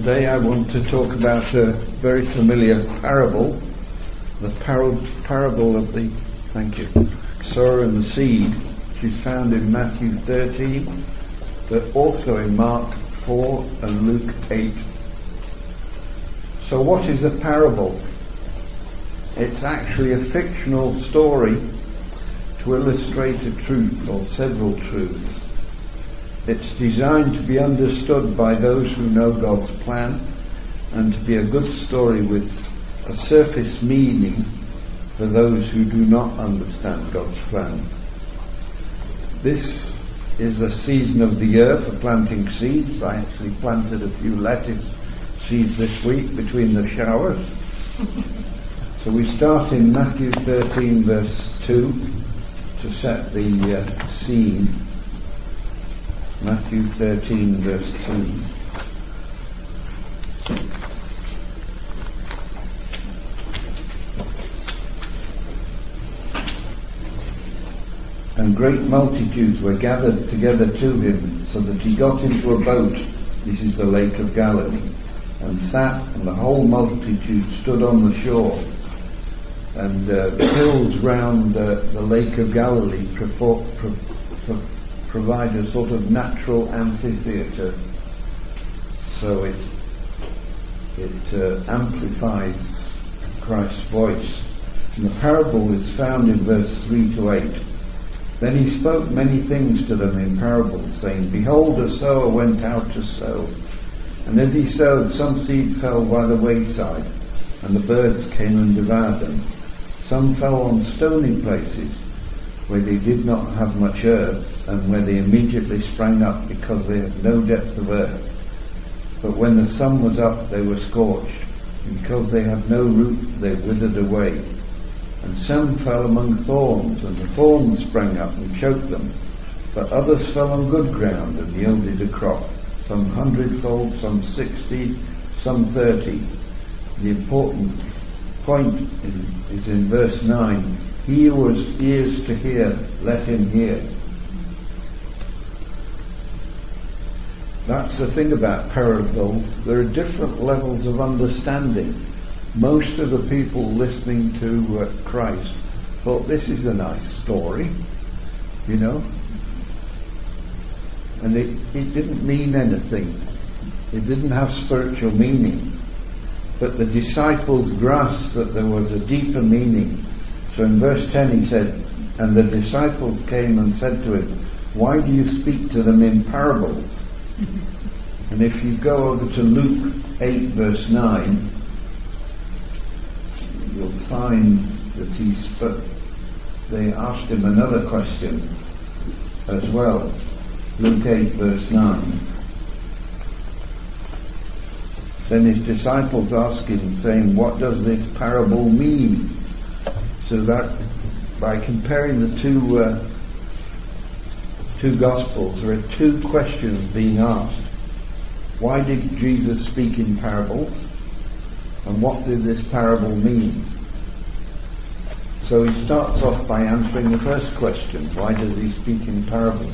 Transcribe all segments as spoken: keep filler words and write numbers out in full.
Today I want to talk about a very familiar parable, the par- parable of the, thank you, sower and the seed, which is found in Matthew thirteen, but also in Mark four and Luke eight. So what is a parable? It's actually a fictional story to illustrate a truth or several truths. It's designed to be understood by those who know God's plan and to be a good story with a surface meaning for those who do not understand God's plan. This is a season of the year for planting seeds. I actually planted a few lettuce seeds this week between the showers. So we start in Matthew thirteen verse two to set the uh, scene. Matthew thirteen verse two. And great multitudes were gathered together to him, so that he got into a boat, this is the Lake of Galilee, and sat, and the whole multitude stood on the shore. And uh, the hills round uh, the Lake of Galilee prefor- pro- pro- provide a sort of natural amphitheatre, so it it uh, amplifies Christ's voice. And the parable is found in verse three to eight. Then he spoke many things to them in parables, saying, Behold, a sower went out to sow. And as he sowed, some seed fell by the wayside, and the birds came and devoured them. Some fell on stony places, where they did not have much earth, and where they immediately sprang up, because they had no depth of earth. But when the sun was up, they were scorched, and because they had no root, they withered away. And some fell among thorns, and the thorns sprang up and choked them. But others fell on good ground and yielded a crop, some hundredfold, some sixty, some thirty. The important point in, is in verse nine. He who has ears to hear, let him hear. That's the thing about parables. There are different levels of understanding. Most of the people listening to uh, Christ thought, this is a nice story, you know. And it, it didn't mean anything. It didn't have spiritual meaning. But the disciples grasped that there was a deeper meaning. So in verse ten he said, and the disciples came and said to him, why do you speak to them in parables? And if you go over to Luke eight verse nine, you'll find that he spoke. They asked him another question as well. Luke eight verse nine. Then his disciples asked him, saying, what does this parable mean? So that by comparing the two uh, two Gospels, there are two questions being asked. Why did Jesus speak in parables? And what did this parable mean? So he starts off by answering the first question. Why does he speak in parables?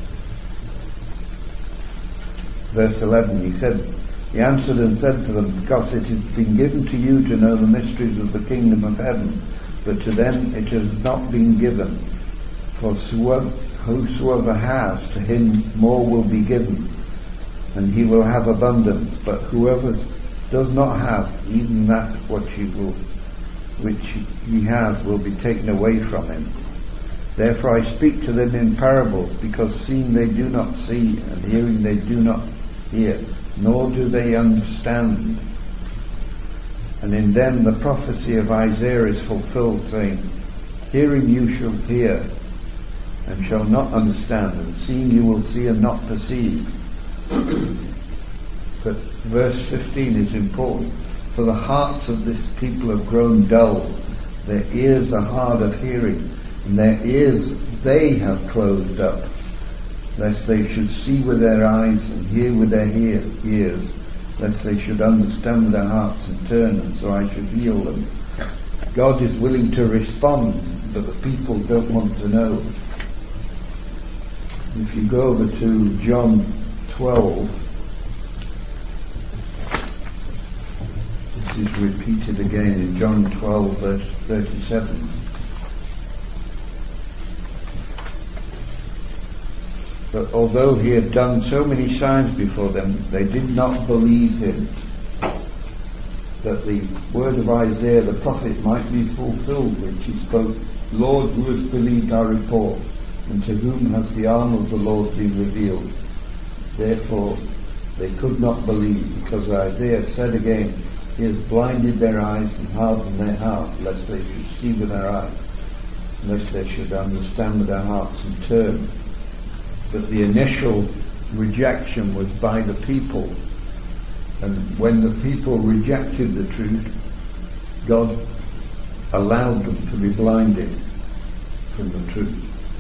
Verse eleven, he said, he answered and said to them, because it has been given to you to know the mysteries of the kingdom of heaven, but to them it has not been given. For whosoever has, to him more will be given, and he will have abundance. But whoever does not have, even that what he will, which he has will be taken away from him. Therefore I speak to them in parables, because seeing they do not see, and hearing they do not hear, nor do they understand. And in them the prophecy of Isaiah is fulfilled, saying, hearing you shall hear, and shall not understand, and seeing you will see and not perceive. But verse fifteen is important. For the hearts of this people have grown dull, their ears are hard of hearing, and their ears they have closed up, lest they should see with their eyes and hear with their hear, ears, lest they should understand with their hearts and turn, and so I should heal them. God is willing to respond, but the people don't want to know. If you go over to John twelve, this is repeated again in John twelve verse thirty-seven. But although he had done so many signs before them, they did not believe him, that the word of Isaiah the prophet might be fulfilled, which he spoke, Lord, who has believed our report, and to whom has the arm of the Lord been revealed? Therefore they could not believe, because Isaiah said again, he has blinded their eyes and hardened their heart, lest they should see with their eyes, lest they should understand with their hearts and turn. But the initial rejection was by the people. And when the people rejected the truth, God allowed them to be blinded from the truth.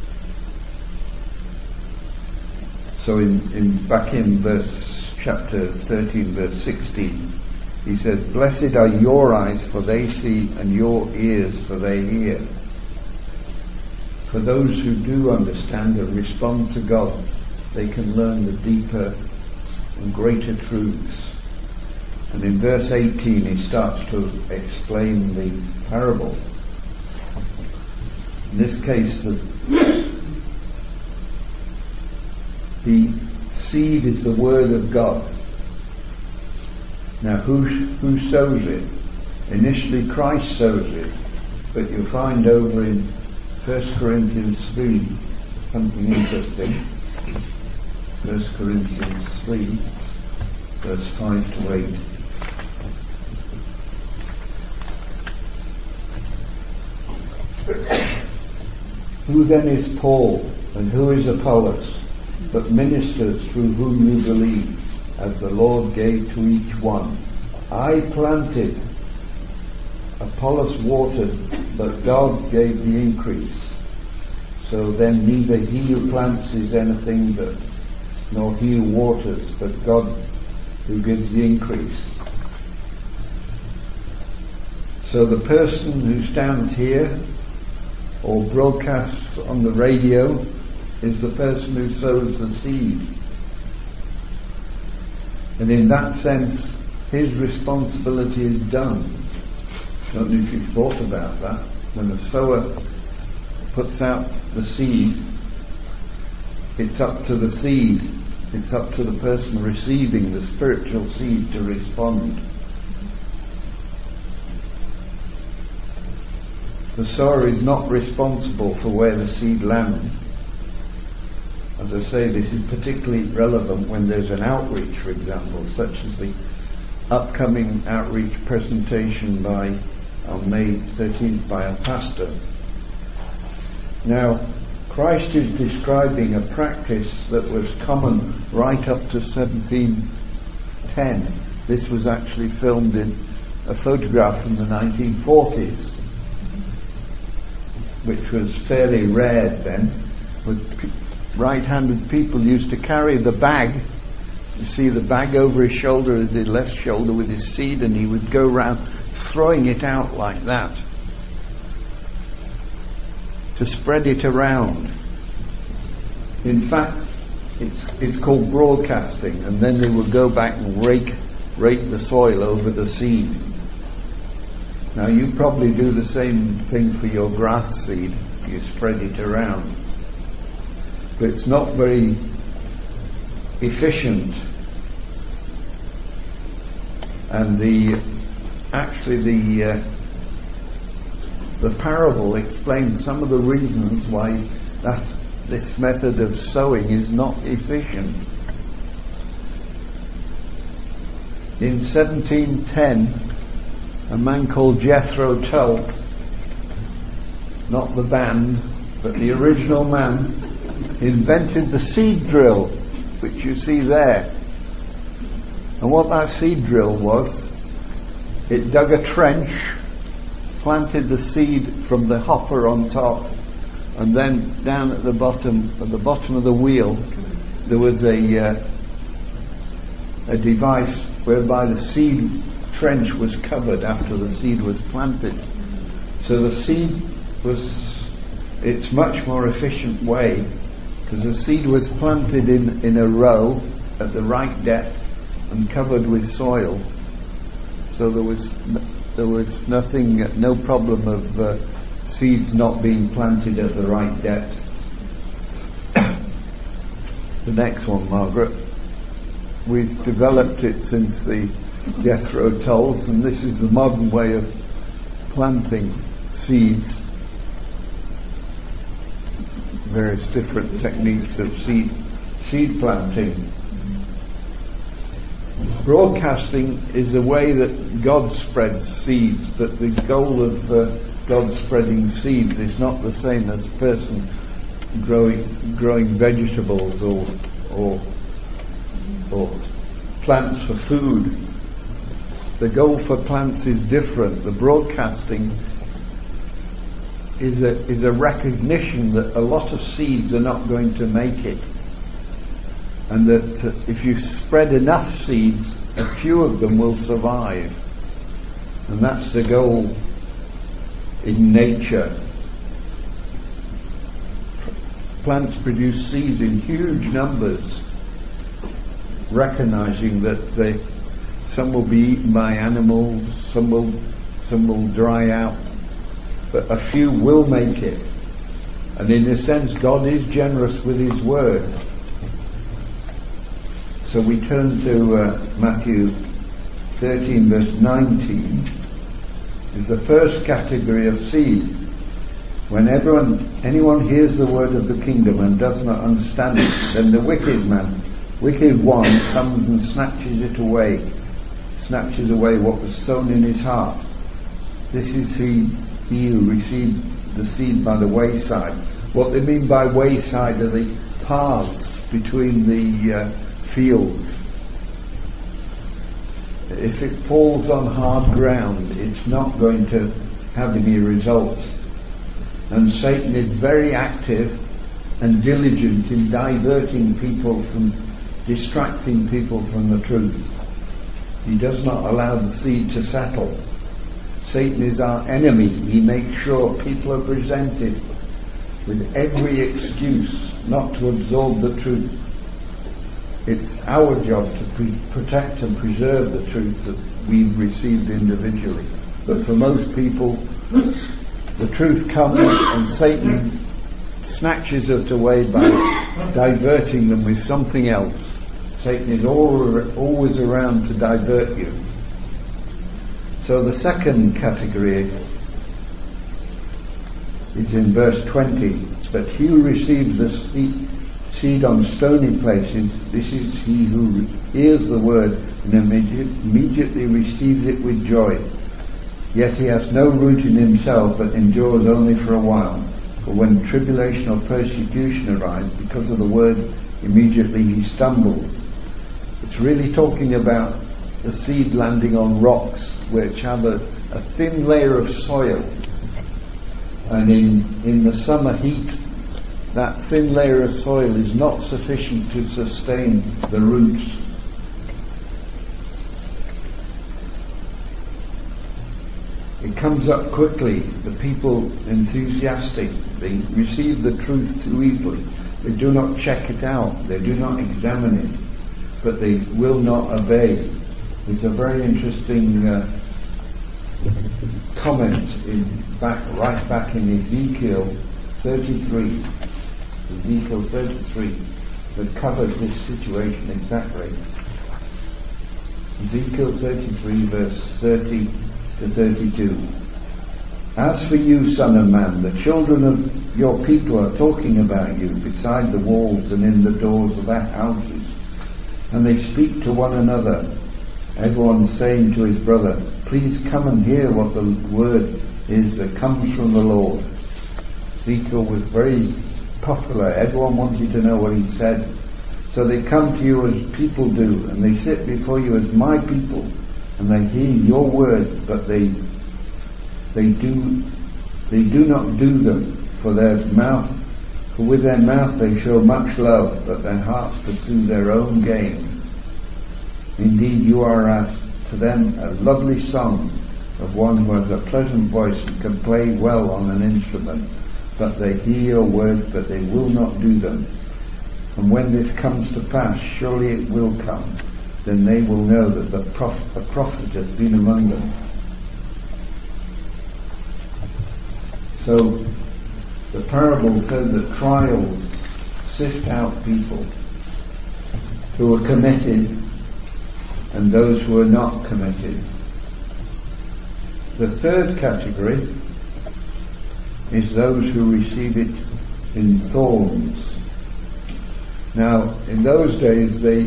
So in, in back in verse chapter thirteen, verse sixteen, he says, blessed are your eyes, for they see, and your ears, for they hear. For those who do understand and respond to God, they can learn the deeper and greater truths. And in verse eighteen he starts to explain the parable. In this case, the, the seed is the word of God. Now who, who sows it? Initially Christ sows it, but you'll find over in First Corinthians three something interesting. First Corinthians three, verse five to eight. Who then is Paul, and who is Apollos, but ministers through whom you believe, as the Lord gave to each one? I planted, Apollos watered, but God gave the increase. So then neither he who plants is anything but, nor he who waters, but God who gives the increase. So the person who stands here or broadcasts on the radio is the person who sows the seed. And in that sense, his responsibility is done. I don't know if you've thought about that. When the sower puts out the seed, it's up to the seed, it's up to the person receiving the spiritual seed to respond. The sower is not responsible for where the seed lands. As I say, this is particularly relevant when there's an outreach, for example, such as the upcoming outreach presentation by on May thirteenth by a pastor. Now, Christ is describing a practice that was common right up to seventeen ten. This was actually filmed in a photograph from the nineteen forties, which was fairly rare then. With right-handed people used to carry the bag. You see the bag over his shoulder, his left shoulder with his seed, and he would go around throwing it out like that to spread it around. In fact, it's, it's called broadcasting, and then they would go back and rake, rake the soil over the seed. Now you probably do the same thing for your grass seed. You spread it around. But it's not very efficient. And the actually the uh, the parable explains some of the reasons why that's, this method of sowing is not efficient. In seventeen ten, a man called Jethro Tull, not the band, but the original man, invented the seed drill, which you see there. And what that seed drill was, it dug a trench, planted the seed from the hopper on top, and then down at the bottom, at the bottom of the wheel, there was a uh, a device whereby the seed trench was covered after the seed was planted. So the seed was, it's much more efficient way, because the seed was planted in, in a row at the right depth and covered with soil. So there was there was nothing, no problem of uh, seeds not being planted at the right depth. The next one, Margaret. We've developed it since the Jethro Tulls, and this is the modern way of planting seeds. Various different techniques of seed seed planting. Broadcasting is a way that God spreads seeds, but the goal of uh, God spreading seeds is not the same as a person growing growing vegetables or or or plants for food. The goal for plants is different. The broadcasting is a is a recognition that a lot of seeds are not going to make it, and that uh, if you spread enough seeds, a few of them will survive. And that's the goal in nature. Plants produce seeds in huge numbers, recognizing that they, some will be eaten by animals, some will, some will dry out, but a few will make it. And in a sense, God is generous with His word. So we turn to uh, Matthew thirteen, verse nineteen. Is the first category of seed. When everyone, anyone hears the word of the kingdom and does not understand it, then the wicked man, wicked one, comes and snatches it away, snatches away what was sown in his heart. This is he, he who received the seed by the wayside. What they mean by wayside are the paths between the uh, fields. If it falls on hard ground, it's not going to have any results. And Satan is very active and diligent in diverting people from, distracting people from the truth. He does not allow the seed to settle. Satan is our enemy. He makes sure people are presented with every excuse not to absorb the truth. It's our job to pre- protect and preserve the truth that we've received individually. But for most people, the truth comes and Satan snatches it away by diverting them with something else. Satan is all, always around to divert you. So the second category is in verse twenty. But he who receives the seed, seed on stony places, this is he who hears the word and immediate, immediately receives it with joy. Yet he has no root in himself, but endures only for a while. For when tribulation or persecution arises because of the word, immediately he stumbles. It's really talking about the seed landing on rocks which have a, a thin layer of soil. And in, in the summer heat, that thin layer of soil is not sufficient to sustain the roots. It comes up quickly. The people enthusiastic, they receive the truth too easily. They do not check it out. They do not examine it. But they will not obey. There's a very interesting uh, comment in back, right back in Ezekiel thirty-three. Ezekiel thirty-three that covers this situation exactly. Ezekiel thirty-three verse thirty to thirty-two. As for you, son of man, the children of your people are talking about you beside the walls and in the doors of their houses. And they speak to one another, everyone saying to his brother, please come and hear what the word is that comes from the Lord. Ezekiel was very popular. Everyone wanted to know what he said. So they come to you as people do, and they sit before you as my people, and they hear your words, but they they do they do not do them. For their mouth, for with their mouth they show much love, but their hearts pursue their own gain. Indeed, you are as to them a lovely song of one who has a pleasant voice and can play well on an instrument. But they hear your words, but they will not do them. And when this comes to pass, surely it will come, then they will know that the prophet, a prophet has been among them. So the parable says that trials sift out people who are committed and those who are not committed. The third category is those who receive it in thorns. Now, in those days, they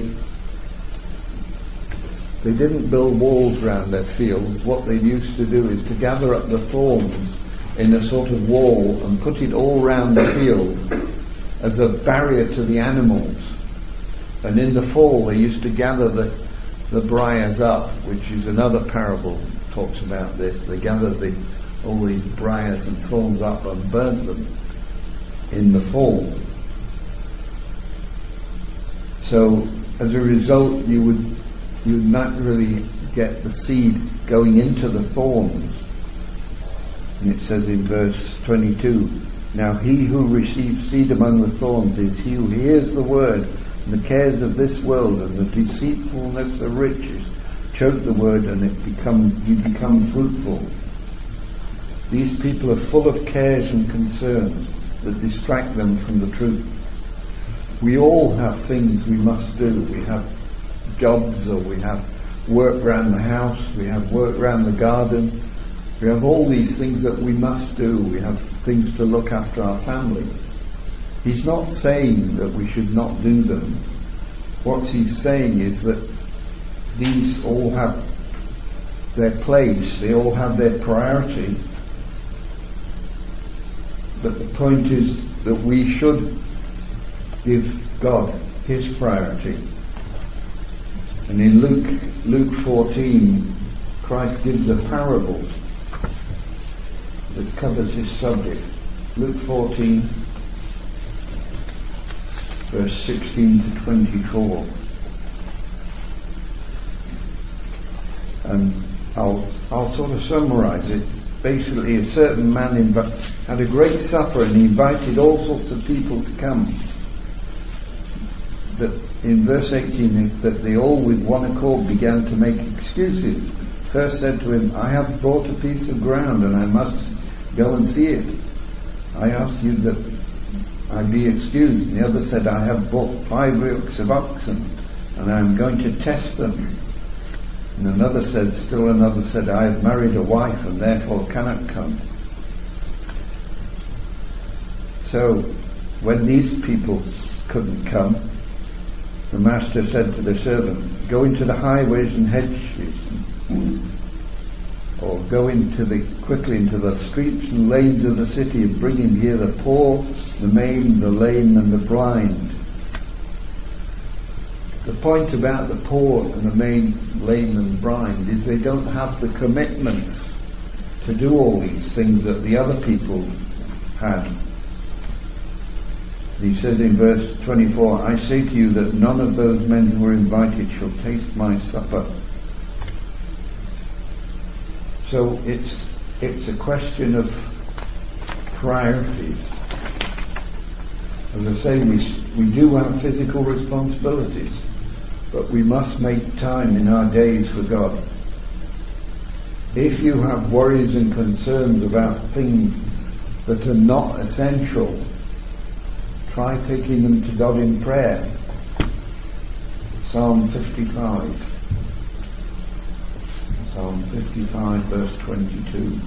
they didn't build walls around their fields. What they used to do is to gather up the thorns in a sort of wall and put it all round the field as a barrier to the animals. And in the fall, they used to gather the the briars up, which is another parable that talks about this. They gathered the all these briars and thorns up and burnt them in the fall. So as a result, you would you would not really get the seed going into the thorns. And it says in verse twenty-two, "Now he who receives seed among the thorns is he who hears the word, and the cares of this world and the deceitfulness of riches choke the word, and it become you become fruitful." These people are full of cares and concerns that distract them from the truth. We all have things we must do. We have jobs, or we have work around the house, we have work around the garden. We have all these things that we must do. We have things to look after our family. He's not saying that we should not do them. What he's saying is that these all have their place, they all have their priority. But the point is that we should give God his priority. And in Luke Luke fourteen, Christ gives a parable that covers this subject. Luke fourteen, verse sixteen to twenty-four. And I'll I'll sort of summarize it. Basically, a certain man inv- had a great supper, and he invited all sorts of people to come. But in verse eighteen, that they all with one accord began to make excuses. First said to him, "I have bought a piece of ground, and I must go and see it. I ask you that I be excused." And the other said, "I have bought five yokes of oxen, and I am going to test them." And another said, still another said, "I have married a wife, and therefore cannot come." So, when these people couldn't come, the master said to the servant, "Go into the highways and hedges, or go into the quickly into the streets and lanes of the city, and bring in here the poor, the maimed, the lame, and the blind." The point about the poor and the maimed, lame, and blind is they don't have the commitments to do all these things that the other people had. He says in verse twenty-four, "I say to you that none of those men who were invited shall taste my supper." So it's it's a question of priorities. As I say, we we do have physical responsibilities, but we must make time in our days for God. If you have worries and concerns about things that are not essential, try taking them to God in prayer. Psalm fifty-five. Psalm fifty-five, verse twenty-two.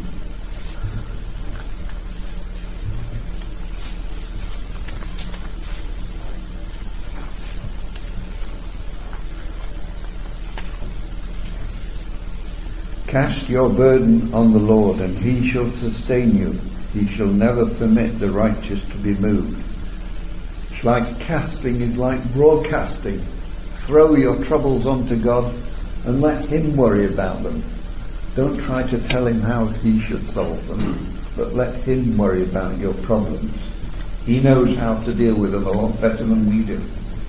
Cast your burden on the Lord, and he shall sustain you. He shall never permit the righteous to be moved. It's like casting is like broadcasting. Throw your troubles onto God and let him worry about them. Don't try to tell him how he should solve them, but let him worry about your problems. He knows how to deal with them a lot better than we do.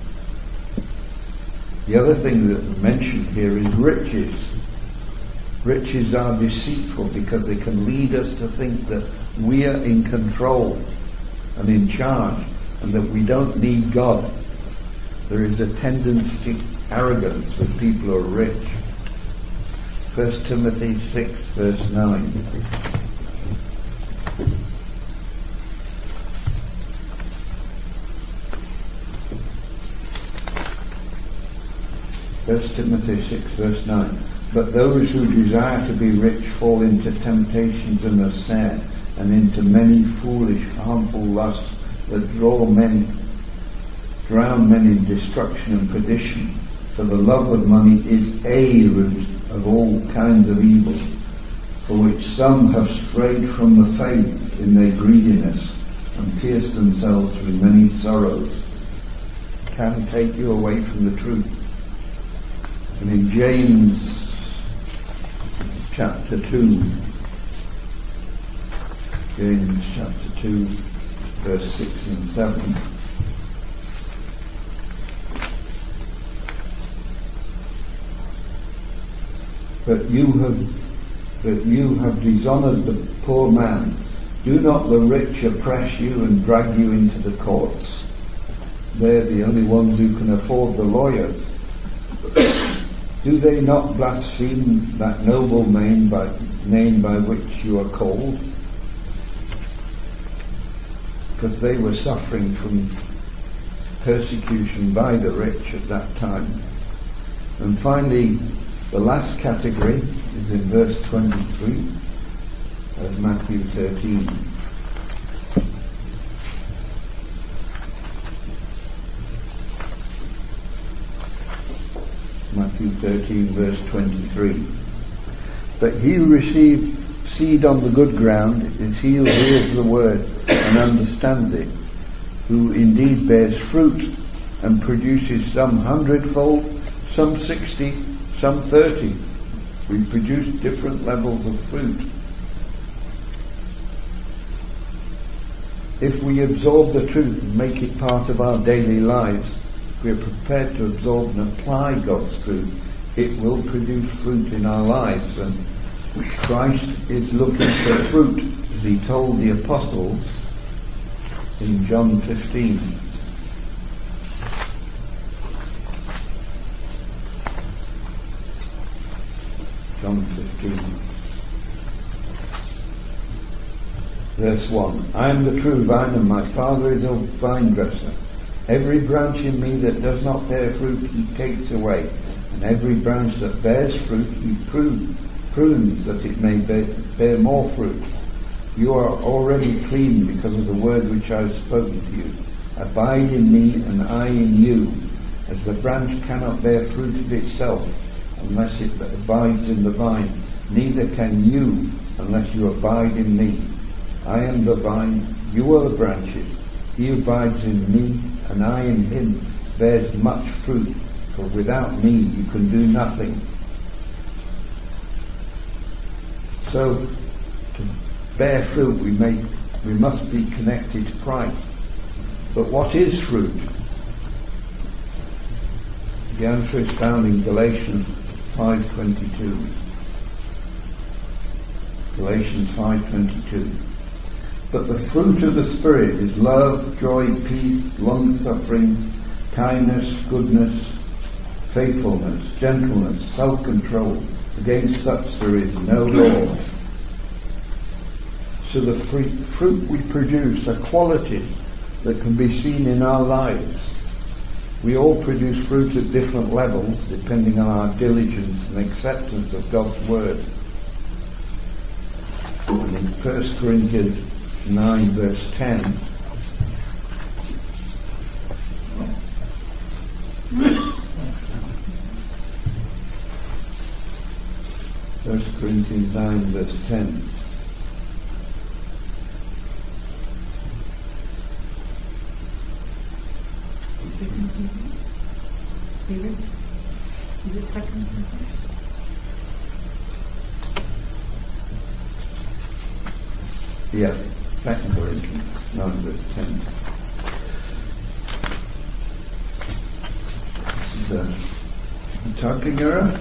The other thing that's mentioned here is riches. Riches are deceitful because they can lead us to think that we are in control and in charge, and that we don't need God. there is a tendency to arrogance with people who are rich. First Timothy six verse nine. First Timothy six verse nine. But those who desire to be rich fall into temptations and a snare, and into many foolish, harmful lusts that draw men, drown men in destruction and perdition. For the love of money is a root of all kinds of evil, for which some have strayed from the faith in their greediness and pierced themselves through many sorrows. Can take you away from the truth. And in James chapter two, James chapter two, verse six and seven. But you have, but you have dishonored the poor man. Do not the rich oppress you and drag you into the courts? They're the only ones who can afford the lawyers. Do they not blaspheme that noble name by, name by which you are called? Because they were suffering from persecution by the rich at that time. And finally, the last category is in verse twenty-three of Matthew thirteen. Matthew thirteen verse twenty-three. But he who receives seed on the good ground is he who hears the word and understands it, who indeed bears fruit and produces some hundredfold, some sixty, some thirty. We produce different levels of fruit. If we absorb the truth and make it part of our daily lives, we are prepared to absorb and apply God's truth, it will produce fruit in our lives. And Christ is looking for fruit, as he told the apostles in John fifteen. John fifteen. Verse one. I am the true vine, and my Father is a vine dresser. Every branch in me that does not bear fruit he takes away, and every branch that bears fruit he prunes, prunes that it may bear, bear more fruit. You are already clean because of the word which I have spoken to you. Abide in me and I in you, as the branch cannot bear fruit of itself unless it abides in the vine, neither can you unless you abide in me. I am the vine, you are the branches. He who abides in me and I in him bears much fruit, for without me you can do nothing. So, to bear fruit we may, we must be connected to Christ. But what is fruit? The answer is found in Galatians five twenty-two. Galatians five twenty-two. But the fruit of the Spirit is love, joy, peace, long-suffering, kindness, goodness, faithfulness, gentleness, self-control. Against such there is no law. So the fruit we produce are qualities that can be seen in our lives. We all produce fruit at different levels, depending on our diligence and acceptance of God's Word. And in First Corinthians nine verse ten, First Corinthians nine verse ten. David? Is it second? Yes, second Corinthians nine verse ten. This is a typing error.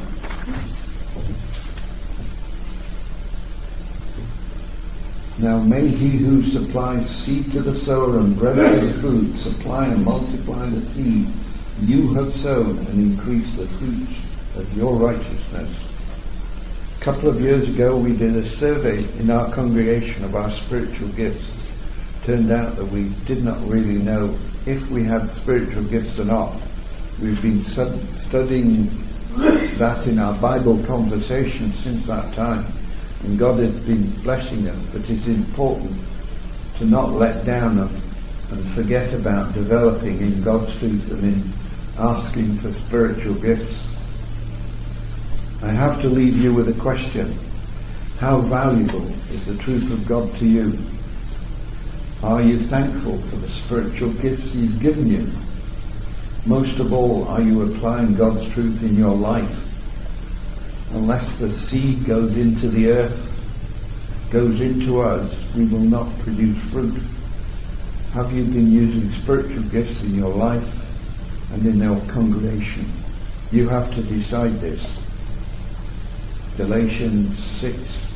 Now may he who supplies seed to the sower and bread to the food supply and multiply the seed You have sown and increased the fruits of your righteousness. A couple of years ago we did a survey in our congregation of our spiritual gifts. Turned out that we did not really know if we had spiritual gifts or not. We've been studying that in our Bible conversation since that time, and God has been blessing us, but it's important to not let down and, and forget about developing in God's truth and in asking for spiritual gifts. I have to leave you with a question. How valuable is the truth of God to you? Are you thankful for the spiritual gifts He's given you? Most of all, are you applying God's truth in your life? Unless the seed goes into the earth, goes into us, we will not produce fruit. Have you been using spiritual gifts in your life and in your congregation? You have to decide this. Galatians six,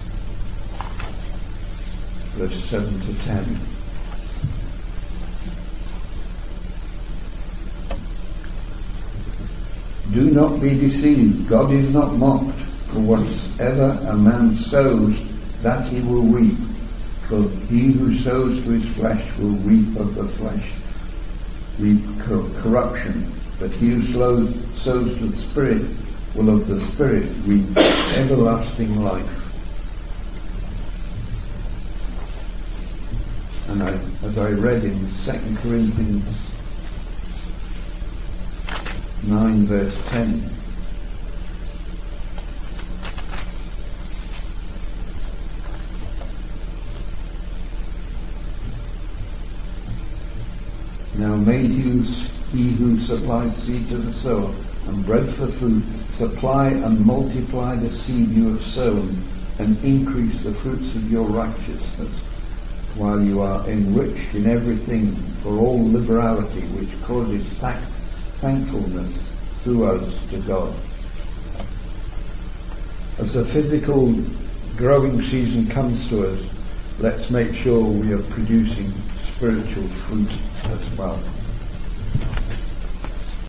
verse seven to ten. Do not be deceived. God is not mocked. For whatsoever a man sows, that he will reap. For he who sows to his flesh will reap of the flesh, reap cor- corruption. But he who sows, sows to the Spirit will of the Spirit reap everlasting life. And I, as I read in Second Corinthians nine verse ten, now may you, he who supplies seed to the sower and bread for food, supply and multiply the seed you have sown, and increase the fruits of your righteousness, while you are enriched in everything for all liberality, which causes thank- thankfulness through us to God. As the physical growing season comes to us, let's make sure we are producing spiritual fruit as well.